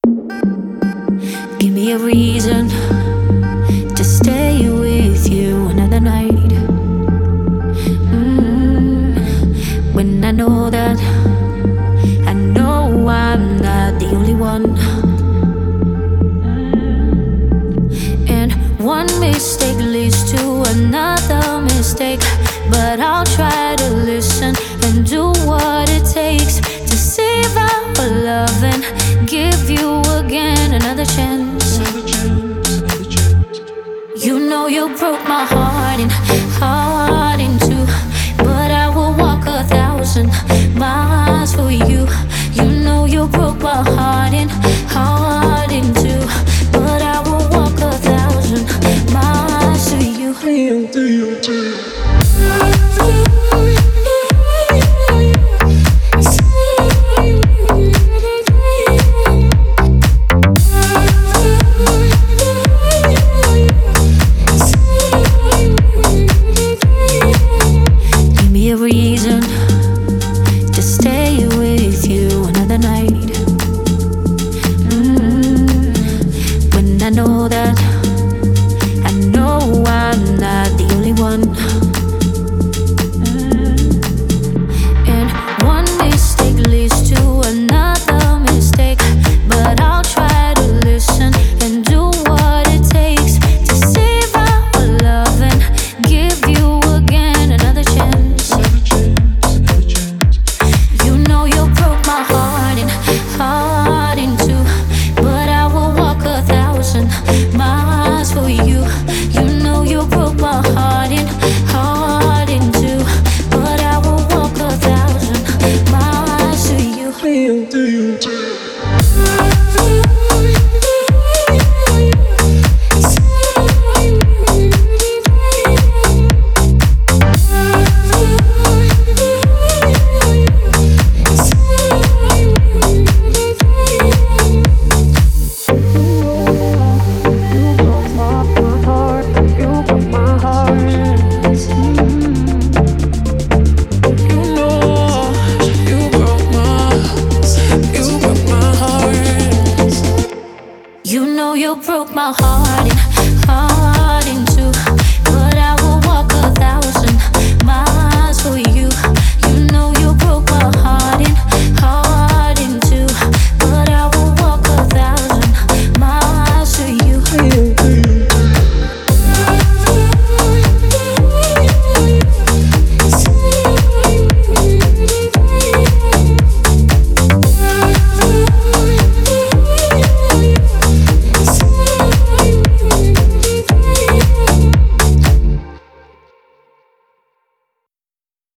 Give me a reason to stay with you another night. When I know that I know I'm not the only one. And one mistake leads to another mistake, but I'll try to listen and do what it takes to save our love and give you again another chance. You know you broke my heart in two, but I will walk 1,000 miles for you. You know you broke my heart in two, but I will walk 1,000 miles to you. Give me a reason to stay with you another night. When I know that I know I'm not the only one. And one mistake leads to another mistake, but I'll try to listen and do what it takes to save our love and give you again another chance. You know you broke my heart in two, but I will walk 1,000 miles for you. You know you broke my heart in two, but I will walk 1,000 miles to you. You know you broke my heart in two,